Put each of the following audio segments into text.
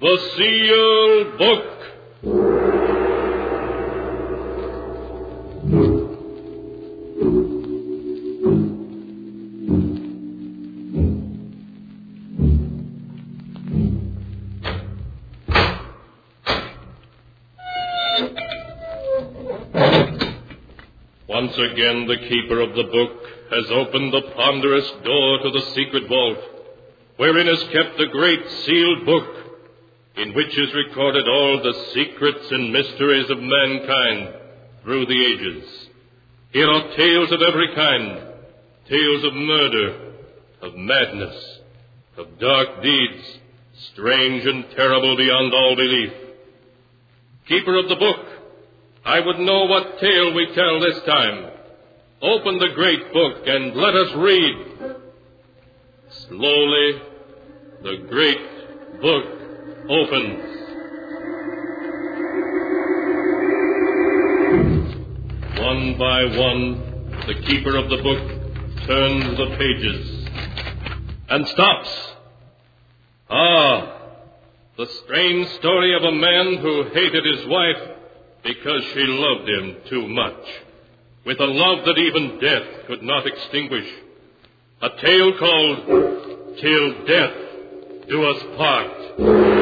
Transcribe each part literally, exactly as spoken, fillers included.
The Sealed Book. Once again, the keeper of the book has opened the ponderous door to the secret vault, wherein is kept the great sealed book, in which is recorded all the secrets and mysteries of mankind through the ages. Here are tales of every kind, tales of murder, of madness, of dark deeds, strange and terrible beyond all belief. Keeper of the book, I would know what tale we tell this time. Open the great book and let us read. Slowly, the great book opens. One by one, the keeper of the book turns the pages and stops. Ah, the strange story of a man who hated his wife because she loved him too much, with a love that even death could not extinguish. A tale called Till Death Do Us Part.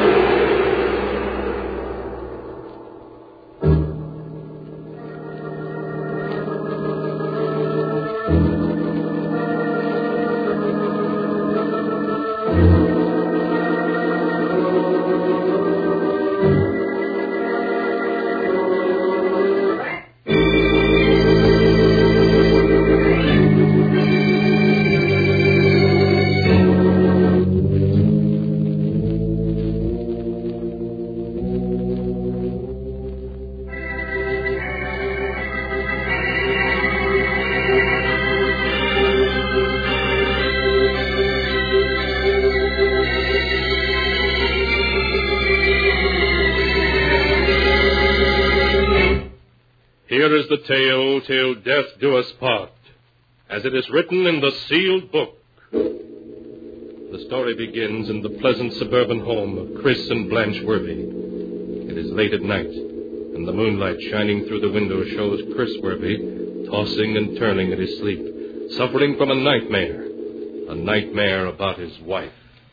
Here is the tale, Till Death Do Us Part, as it is written in the sealed book. The story begins in the pleasant suburban home of Chris and Blanche Worthy. It is late at night, and the moonlight shining through the window shows Chris Worthy tossing and turning in his sleep, suffering from a nightmare, a nightmare about his wife.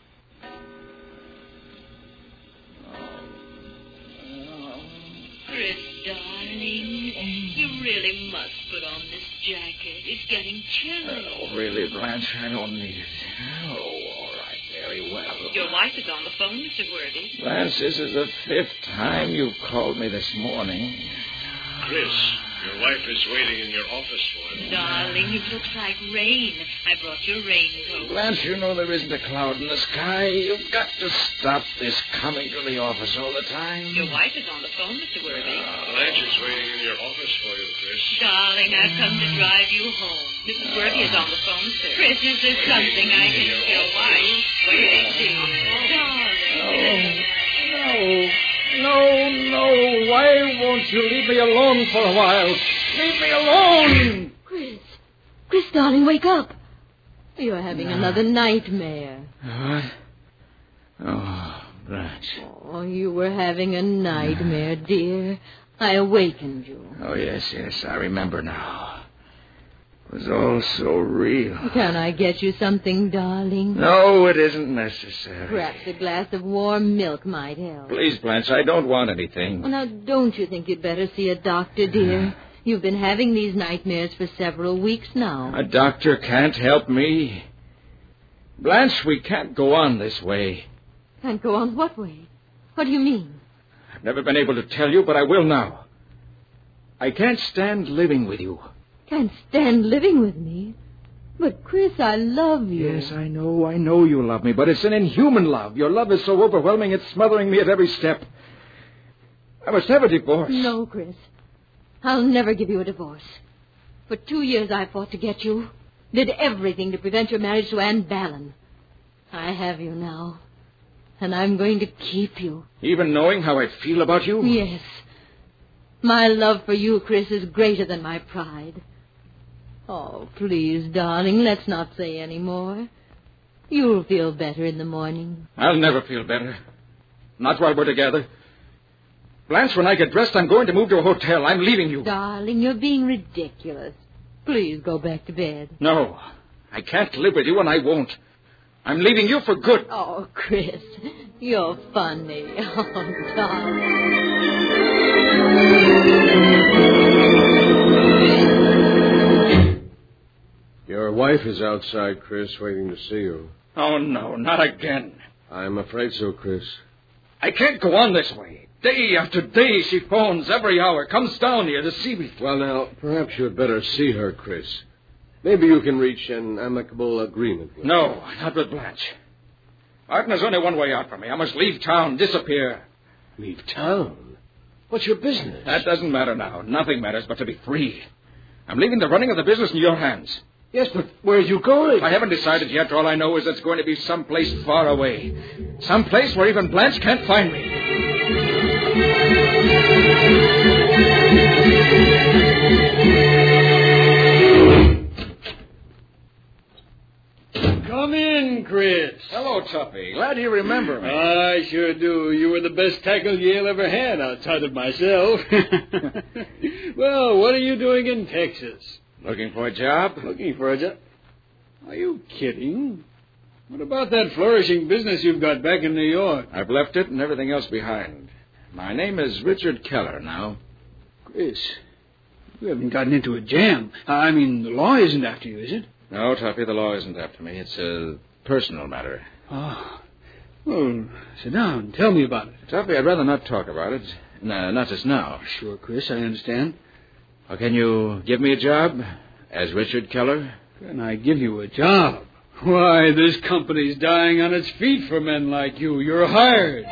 Really must put on this jacket. It's getting chilly. Oh, really, Blanche? I don't need it. Oh, all right. Very well. Your wife is on the phone, Mister Worthy. Blanche, this is the fifth time you've called me this morning. Chris, your wife is waiting in your office for you. Darling, it looks like rain. I brought your raincoat. Blanche, you know there isn't a cloud in the sky. You've got to stop this coming to the office all the time. Your wife is on the phone, Mister Worthy. Uh, Blanche is waiting in your office for you, Chris. Darling, I've come to drive you home. Missus Worthy is on the phone, sir. Chris, is there something I can do? Your wife waiting to Darling. No, no, no. Why won't you leave me alone for a while? Leave me alone! Chris. Chris, darling, wake up. You're having no. another nightmare. What? Oh, Blanche. Oh, you were having a nightmare, dear. I awakened you. Oh, yes, yes, I remember now. It was all so real. Can I get you something, darling? No, it isn't necessary. Perhaps a glass of warm milk might help. Please, Blanche, I don't want anything. Well, now, don't you think you'd better see a doctor, dear? You've been having these nightmares for several weeks now. A doctor can't help me. Blanche, we can't go on this way. Can't go on what way? What do you mean? I've never been able to tell you, but I will now. I can't stand living with you. Can't stand living with me? But, Chris, I love you. Yes, I know, I know you love me, but it's an inhuman love. Your love is so overwhelming, it's smothering me at every step. I must have a divorce. No, Chris. I'll never give you a divorce. For two years I fought to get you. Did everything to prevent your marriage to Anne Ballon. I have you now. And I'm going to keep you. Even knowing how I feel about you? Yes. My love for you, Chris, is greater than my pride. Oh, please, darling, let's not say any more. You'll feel better in the morning. I'll never feel better. Not while we're together. Blanche, when I get dressed, I'm going to move to a hotel. I'm leaving you. Darling, you're being ridiculous. Please go back to bed. No. I can't live with you, and I won't. I'm leaving you for good. Oh, Chris, you're funny. Oh, darling. Your wife is outside, Chris, waiting to see you. Oh, no, not again. I'm afraid so, Chris. I can't go on this way. Day after day, she phones every hour, comes down here to see me. Well, now, perhaps you'd better see her, Chris. Maybe you can reach an amicable agreement with No, her. not with Blanche. Martin, there's only one way out for me. I must leave town, disappear. Leave town? What's your business? That doesn't matter now. Nothing matters but to be free. I'm leaving the running of the business in your hands. Yes, but where are you going? I haven't decided yet. All I know is it's going to be someplace far away. Someplace where even Blanche can't find me. Come in, Chris. Hello, Tuppy. Glad you remember me. I sure do. You were the best tackle Yale ever had, outside of myself. Well, what are you doing in Texas? Looking for a job? Looking for a job? Are you kidding? What about that flourishing business you've got back in New York? I've left it and everything else behind. My name is Richard Keller now. Chris, you haven't gotten into a jam. I mean, the law isn't after you, is it? No, Tuppy, the law isn't after me. It's a personal matter. Oh. Well, sit down. Tell me about it. Tuppy, I'd rather not talk about it. No, not just now. Sure, Chris, I understand. Well, can you give me a job as Richard Keller? Can I give you a job? Why, this company's dying on its feet for men like you. You're hired.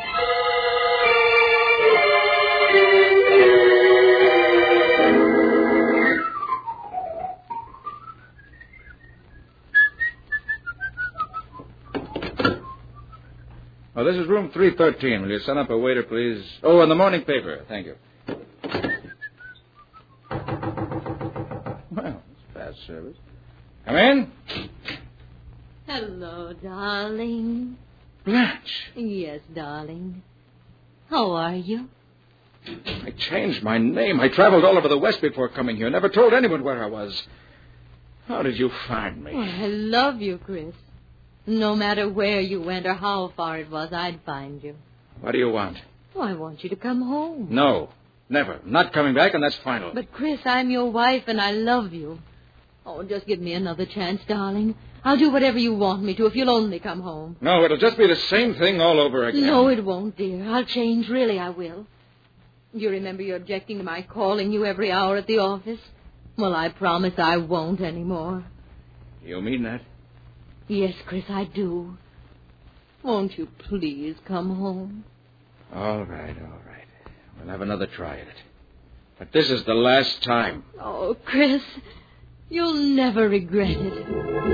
Oh, this is room three thirteen. Will you send up a waiter, please? Oh, and the morning paper. Thank you. Well, it's fast service. Come in. Hello, darling. Blanche. Yes, darling. How are you? I changed my name. I traveled all over the West before coming here. Never told anyone where I was. How did you find me? Well, I love you, Chris. No matter where you went or how far it was, I'd find you. What do you want? Oh, I want you to come home. No, never. Not coming back, and that's final. But, Chris, I'm your wife, and I love you. Oh, just give me another chance, darling. I'll do whatever you want me to if you'll only come home. No, it'll just be the same thing all over again. No, it won't, dear. I'll change. Really, I will. You remember you objecting to my calling you every hour at the office? Well, I promise I won't anymore. You mean that? Yes, Chris, I do. Won't you please come home? All right, all right. We'll have another try at it. But this is the last time. Oh, Chris, you'll never regret it.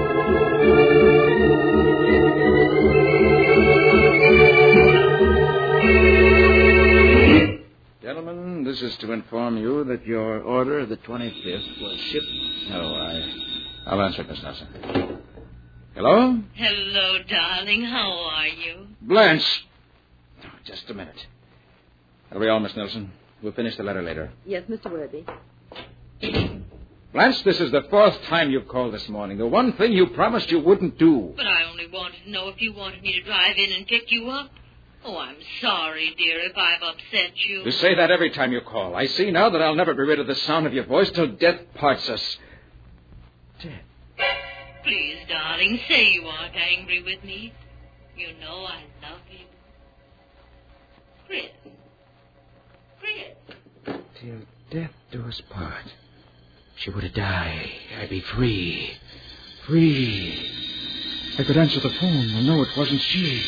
Gentlemen, this is to inform you that your order of the twenty-fifth was shipped... Oh, I... I'll answer it, Miss Nelson. Hello? Hello, darling. How are you? Blanche. Oh, just a minute. That'll be all, Miss Nelson. We'll finish the letter later. Yes, Mister Worthy. Blanche, this is the fourth time you've called this morning. The one thing you promised you wouldn't do. But I only wanted to know if you wanted me to drive in and pick you up. Oh, I'm sorry, dear, if I've upset you. You say that every time you call. I see now that I'll never be rid of the sound of your voice till death parts us. Death? Please, darling, say you aren't angry with me. You know I love you. Chris. Chris. Till death do us part. She were to die. I'd be free. Free. I could answer the phone and know it wasn't she.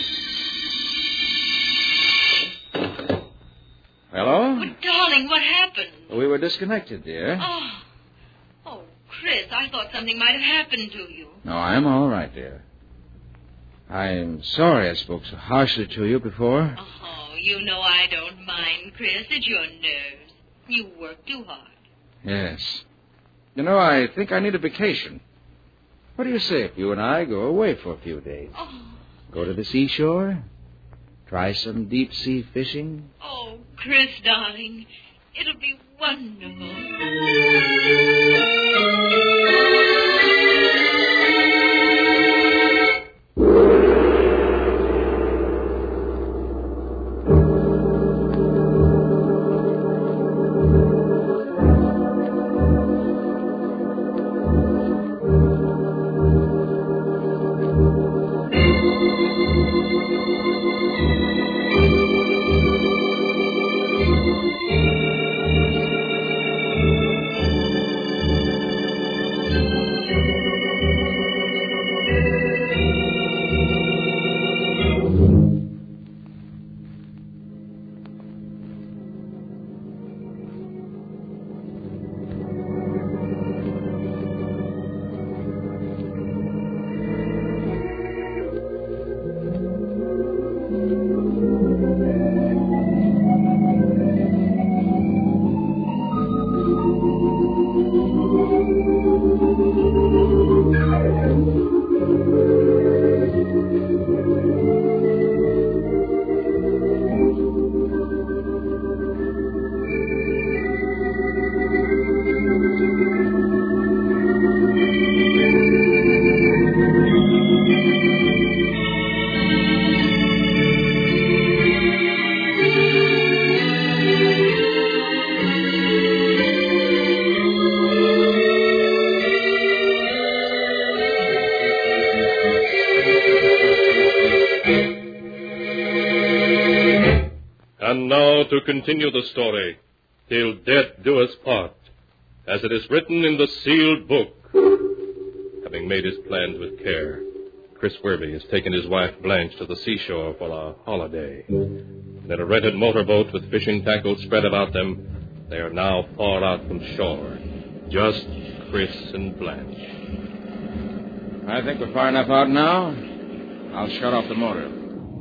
Hello? Oh, darling, what happened? We were disconnected, dear. Oh. Oh, Chris, I thought something might have happened to you. No, I'm all right, dear. I'm sorry I spoke so harshly to you before. Oh, you know I don't mind, Chris. It's your nerves. You work too hard. Yes. You know, I think I need a vacation. What do you say if you and I go away for a few days? Oh. Go to the seashore? Try some deep-sea fishing? Oh, Chris, darling, it'll be wonderful. And now to continue the story, Till Death Do Us Part, as it is written in the sealed book. Having made his plans with care, Chris Werby has taken his wife Blanche to the seashore for a holiday. In a rented motorboat with fishing tackle spread about them, they are now far out from shore. Just Chris and Blanche. I think we're far enough out now. I'll shut off the motor.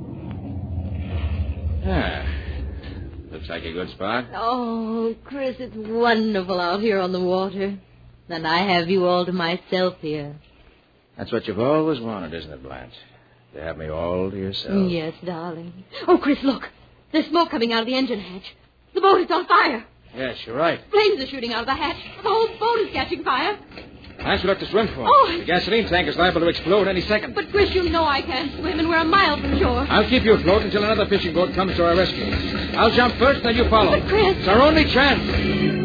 Ah, looks like a good spot. Oh, Chris, it's wonderful out here on the water. And I have you all to myself here. That's what you've always wanted, isn't it, Blanche? To have me all to yourself. Yes, darling. Oh, Chris, look. There's smoke coming out of the engine hatch. The boat is on fire. Yes, you're right. Flames are shooting out of the hatch. The whole boat is catching fire. Blanche, we'll have to swim for. Oh. The gasoline tank is liable to explode any second. But, Chris, you know I can't swim, and we're a mile from shore. I'll keep you afloat until another fishing boat comes to our rescue. I'll jump first, then you follow. But, Chris... It's our only chance.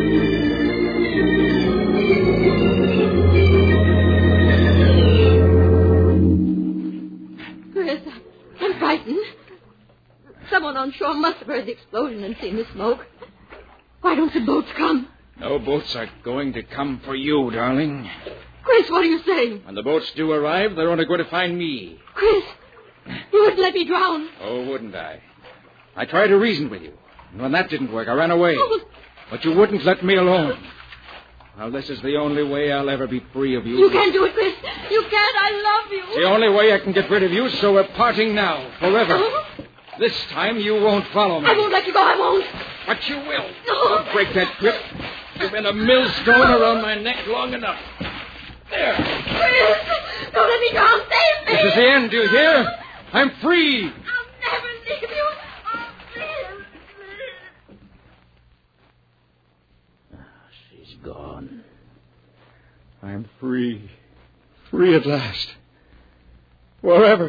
I'm frightened. Someone on shore must have heard the explosion and seen the smoke. Why don't the boats come? No boats are going to come for you, darling. Chris, what are you saying? When the boats do arrive, they're only going to find me. Chris, you wouldn't let me drown. Oh, wouldn't I? I tried to reason with you. And when that didn't work, I ran away. Oh. But you wouldn't let me alone. Well, this is the only way I'll ever be free of you. You can't do it, Chris. You can't. I love you. It's the only way I can get rid of you, so we're parting now, forever. Oh. This time you won't follow me. I won't let you go. I won't. But you will. No. Don't break that grip. You've been a millstone around my neck long enough. There. Chris, don't let me drown. Save me. This is the end, do you hear? I'm free. I'll never leave you. Oh, please, please. She's gone. I'm free. Free at last. Forever.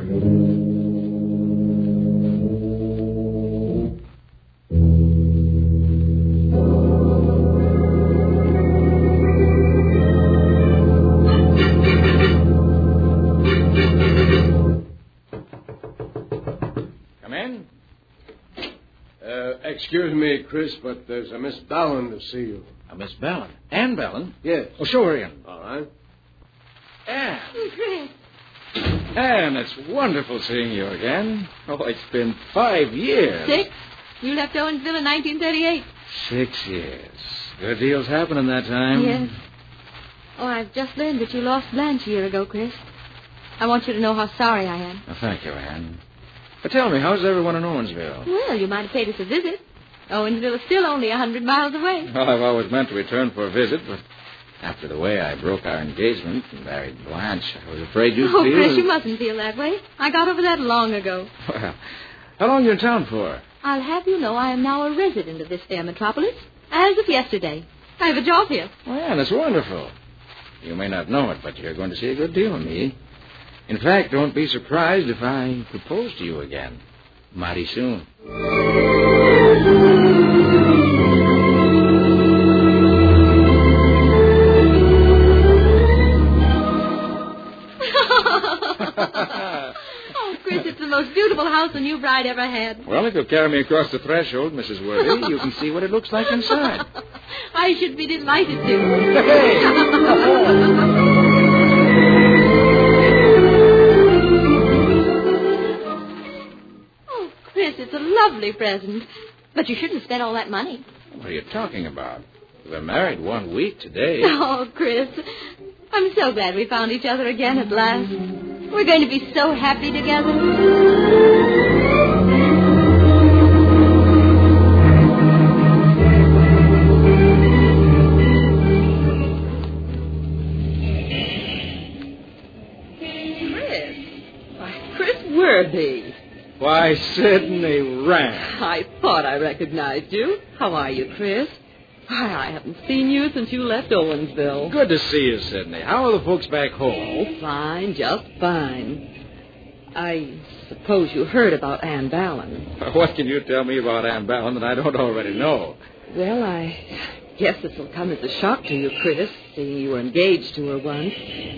Excuse me, Chris, but there's a Miss Ballon to see you. A Miss Ballon? Ann Ballon? Yes. Oh, show her in. All right. Ann. Chris. Ann, it's wonderful seeing you again. Oh, it's been five years. Six? You left Owensville in nineteen thirty-eight. Six years. Good deals happened in that time. Yes. Oh, I've just learned that you lost Blanche a year ago, Chris. I want you to know how sorry I am. Oh, thank you, Ann. But tell me, how's everyone in Owensville? Well, you might have paid us a visit. Owensville is still only a hundred miles away. Well, I've always meant to return for a visit, but after the way I broke our engagement and married Blanche, I was afraid you'd oh, feel... Chris, you mustn't feel that way. I got over that long ago. Well, How long are you in town for? I'll have you know I am now a resident of this fair metropolis, as of yesterday. I have a job here. Oh, yeah, that's wonderful. You may not know it, but you're going to see a good deal of me. In fact, don't be surprised if I propose to you again. Mighty soon. Oh, Chris, it's the most beautiful house a new bride ever had. Well, if you'll carry me across the threshold, Missus Worthy, you can see what it looks like inside. I should be delighted to. Hey! Oh, Chris, it's a lovely present. But you shouldn't spend all that money. What are you talking about? We're married one week today. Oh, Chris, I'm so glad we found each other again at last. We're going to be so happy together. Worthy. Why, Sidney Rand. I thought I recognized you. How are you, Chris? Why, I haven't seen you since you left Owensville. Good to see you, Sidney. How are the folks back home? Oh, fine, just fine. I suppose you heard about Ann Ballon. What can you tell me about Ann Ballon that I don't already know? Well, I guess this will come as a shock to you, Chris, seeing you were engaged to her once.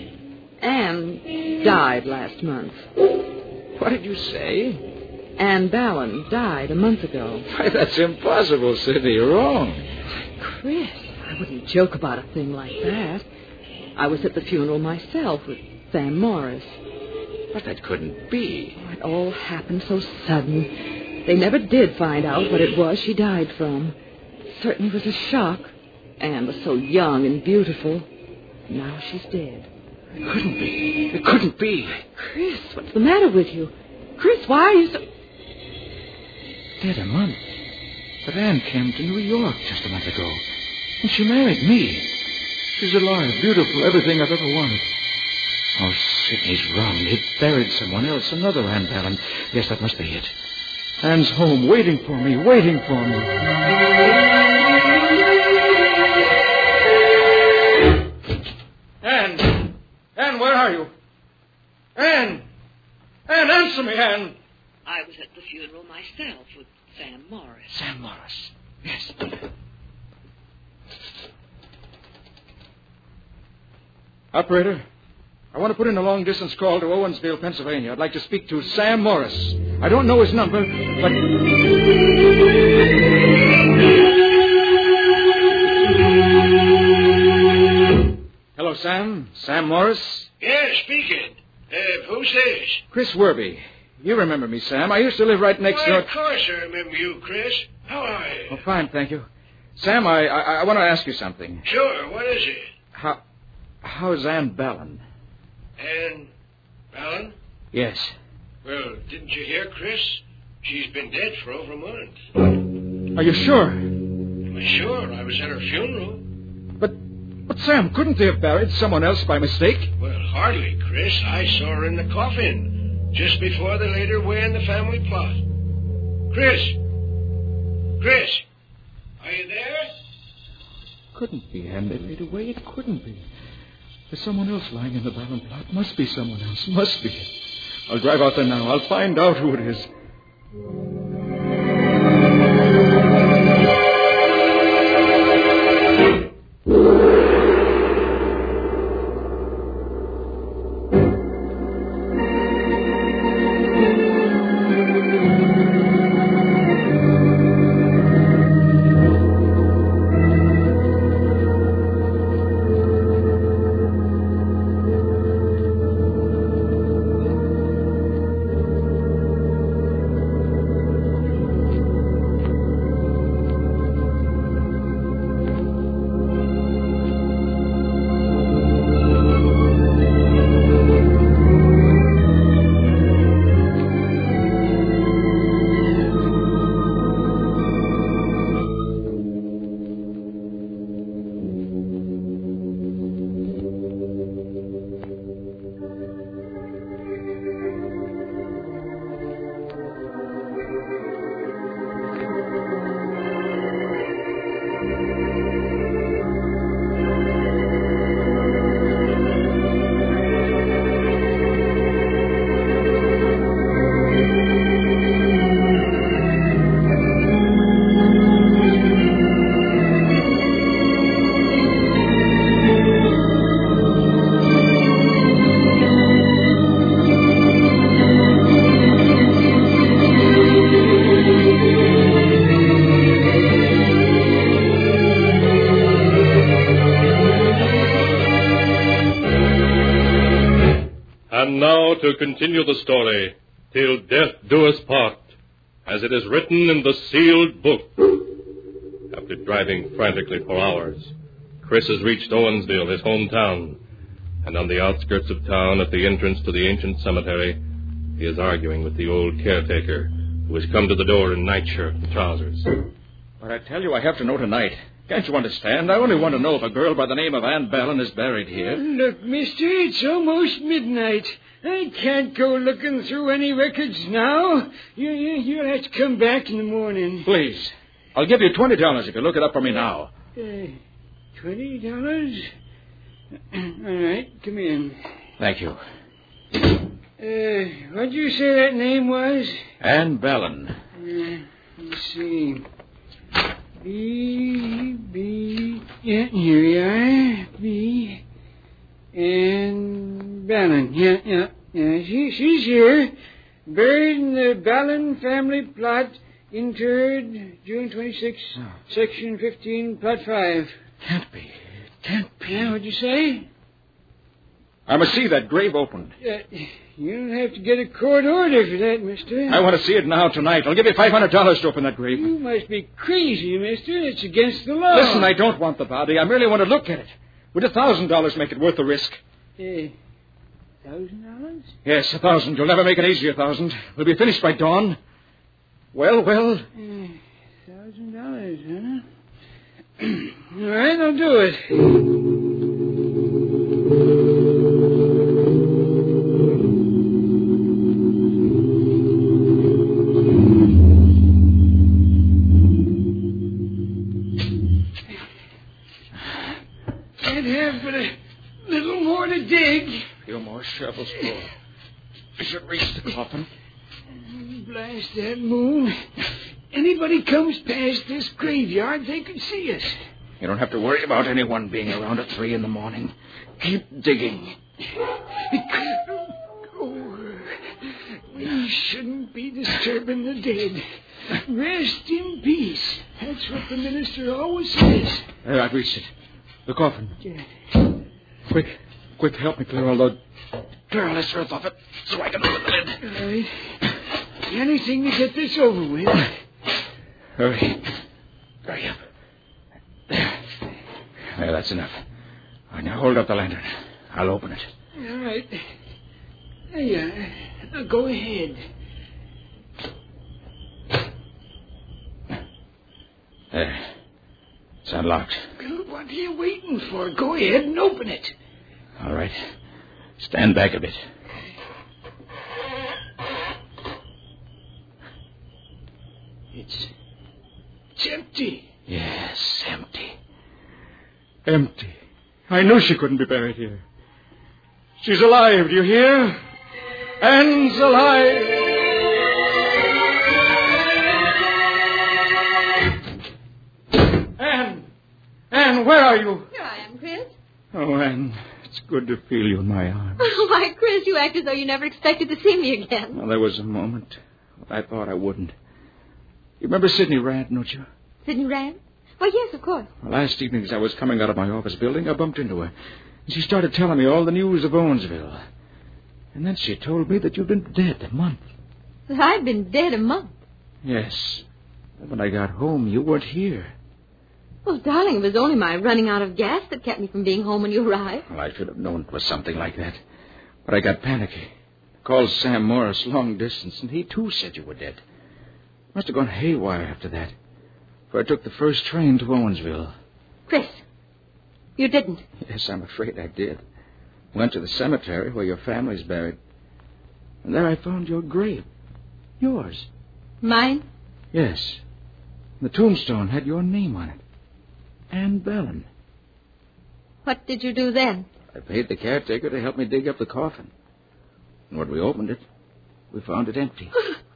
Ann died last month. What did you say? Ann Ballon died a month ago. Why, that's impossible, Sidney. You're wrong. Chris, I wouldn't joke about a thing like that. I was at the funeral myself with Sam Morris. But that couldn't be. Oh, it all happened so sudden. They never did find out what it was she died from. It certainly was a shock. Ann was so young and beautiful. Now she's dead. It couldn't be. It couldn't be. Chris, what's the matter with you? Chris, why are you so... Dead a month. But Ann came to New York just a month ago. And she married me. She's alive, beautiful, everything I've ever wanted. Oh, Sidney's wrong. He buried someone else, another Ann Ballon. Yes, that must be it. Ann's home, waiting for me, waiting for me. Ann! Ann, where are you? Ann! Ann, answer me, Ann! I was at the funeral myself with Sam Morris. Sam Morris. Yes. Operator, I want to put in a long-distance call to Owensville, Pennsylvania. I'd like to speak to Sam Morris. I don't know his number, but... Hello, Sam. Sam Morris? Yes, speaking. Uh, who's this? Chris Werby. You remember me, Sam. I used to live right next Why, door... of course I remember you, Chris. How are you? Oh, fine, thank you. Sam, I, I, I want to ask you something. Sure, what is it? How... How's Ann Ballon? Ann Ballon? Yes. Well, didn't you hear, Chris? She's been dead for over a month. Are you sure? Am I sure? I was at her funeral. But, but Sam, couldn't they have buried someone else by mistake? Well, hardly, Chris. I saw her in the coffin just before they laid her away in the family plot. Chris! Chris! Are you there? Couldn't be Ann. They laid away. It couldn't be. There's someone else lying in the Ballon plot. Must be someone else. Must be. I'll drive out there now. I'll find out who it is. And now to continue the story, till death do us part, as it is written in the sealed book. After driving frantically for hours, Chris has reached Owensville, his hometown. And on the outskirts of town, at the entrance to the ancient cemetery, he is arguing with the old caretaker, who has come to the door in nightshirt and trousers. But I tell you, I have to know tonight. Can't you understand? I only want to know if a girl by the name of Ann Ballin is buried here. Look, mister, it's almost midnight. I can't go looking through any records now. You, you, you'll have to come back in the morning. Please. I'll give you twenty dollars if you look it up for me now. Uh, twenty dollars? All right, come in. Thank you. Uh, what'd you say that name was? Ann Ballin. Uh, let's see. B, B, yeah, here we are. B, and Ballin. Yeah, yeah, yeah. She, she's here. Buried in the Ballin family plot, interred June twenty-sixth, oh. Section fifteen, Plot five. Can't be. Can't be. Yeah, what'd you say? I must see that grave opened. Uh, you don't have to get a court order for that, mister. I want to see it now, tonight. I'll give you five hundred dollars to open that grave. You must be crazy, mister. It's against the law. Listen, I don't want the body. I merely want to look at it. Would a thousand dollars make it worth the risk? A thousand dollars? Yes, a thousand. You'll never make it easy, a thousand. We'll be finished by dawn. Well, well. A thousand dollars, huh? All right, I'll do it. Shovels full. We should reach the coffin. Blast that moon. Anybody comes past this graveyard, they could see us. You don't have to worry about anyone being around at three in the morning. Keep digging. Oh, we shouldn't be disturbing the dead. Rest in peace. That's what the minister always says. There, I've reached it. The coffin. Quick, quick, help me clear all the... Clear all this earth off it so I can open the lid. All right. Anything to get this over with. Hurry. Hurry up. There. There, that's enough. All right, now hold up the lantern. I'll open it. All right. There you are. Now go ahead. There. It's unlocked. Well, what are you waiting for? Go ahead and open it. All right. Stand back a bit. It's... It's empty. Yes, empty. Empty. I knew she couldn't be buried here. She's alive, do you hear? Anne's alive. Anne! Anne, where are you? Here I am, Chris. Oh, Anne, it's good to feel you in my arms. Oh, why, Chris, you act as though you never expected to see me again. Well, there was a moment when I thought I wouldn't. You remember Sidney Rand, don't you? Sidney Rand? Why, yes, of course. Well, last evening, as I was coming out of my office building, I bumped into her. And she started telling me all the news of Owensville. And then she told me that you'd been dead a month. That I'd been dead a month? Yes. When I got home, you weren't here. Well, darling, it was only my running out of gas that kept me from being home when you arrived. Well, I should have known it was something like that. But I got panicky. Called Sam Morris long distance, and he, too, said you were dead. Must have gone haywire after that. For I took the first train to Owensville. Chris, you didn't. Yes, I'm afraid I did. Went to the cemetery where your family's buried. And there I found your grave. Yours. Mine? Yes. The tombstone had your name on it. Ann Ballin. What did you do then? I paid the caretaker to help me dig up the coffin. And when we opened it, we found it empty.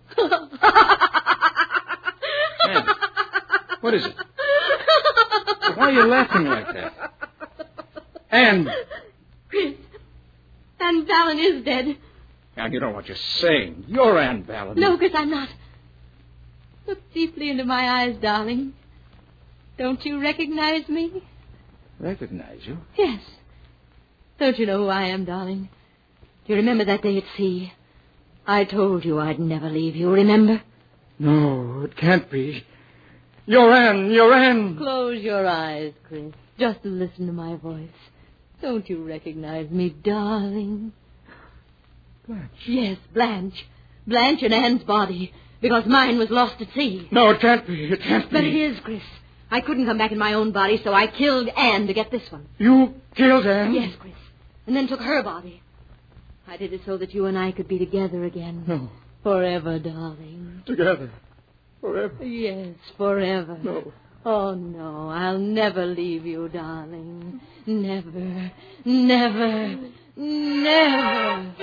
Ann, what is it? Why are you laughing like that? Ann! Chris, Ann Ballin is dead. Now, you know what you're saying. You're Ann Ballin. No, Chris, I'm not. Look deeply into my eyes, darling. Don't you recognize me? Recognize you? Yes. Don't you know who I am, darling? Do you remember that day at sea? I told you I'd never leave you, remember? No, it can't be. You're Anne, you're Anne. Close your eyes, Chris. Just listen to my voice. Don't you recognize me, darling? Blanche. Yes, Blanche. Blanche in Anne's body, because mine was lost at sea. No, it can't be. It can't be. But it is, Chris. I couldn't come back in my own body, so I killed Anne to get this one. You killed Anne? Yes, Chris. And then took her body. I did it so that you and I could be together again. No. Forever, darling. Together. Forever. Yes, forever. No. Oh, no, I'll never leave you, darling. Never, never, never.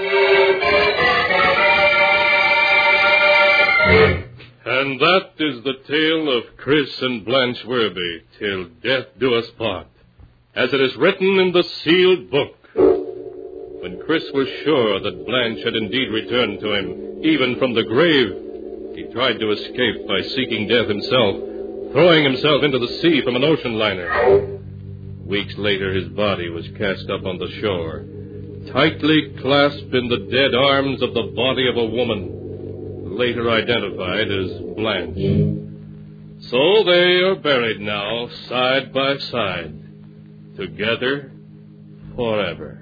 And that is the tale of Chris and Blanche Werby, till death do us part, as it is written in the sealed book. When Chris was sure that Blanche had indeed returned to him, even from the grave, he tried to escape by seeking death himself, throwing himself into the sea from an ocean liner. Weeks later, his body was cast up on the shore, tightly clasped in the dead arms of the body of a woman, later identified as Blanche. So they are buried now, side by side, together forever.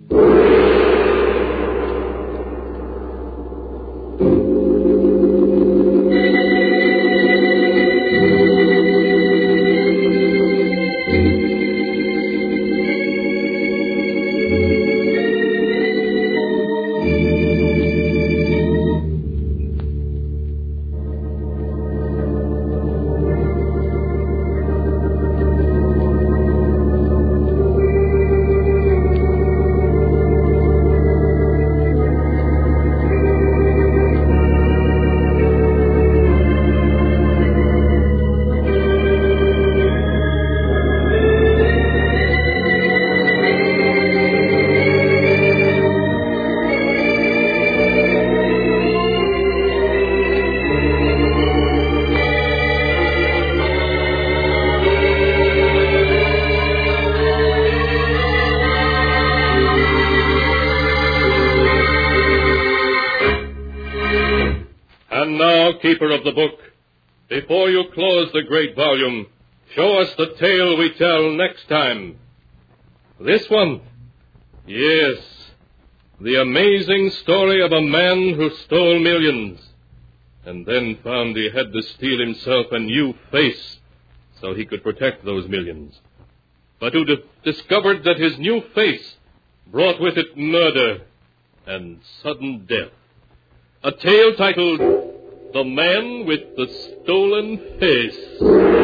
And now, keeper of the book, before you close the great volume, show us the tale we tell next time. This one? Yes, the amazing story of a man who stole millions, and then found he had to steal himself a new face so he could protect those millions, but who d- discovered that his new face brought with it murder and sudden death. A tale titled The Man with the Stolen Face.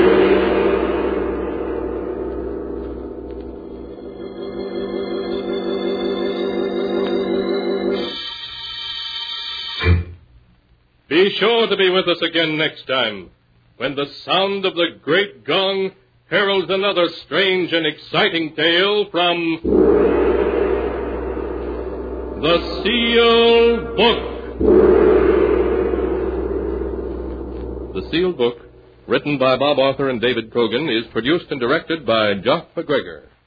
Be sure to be with us again next time, when the sound of the great gong heralds another strange and exciting tale from The Sealed Book. The Sealed Book, written by Bob Arthur and David Cogan, is produced and directed by Jock McGregor.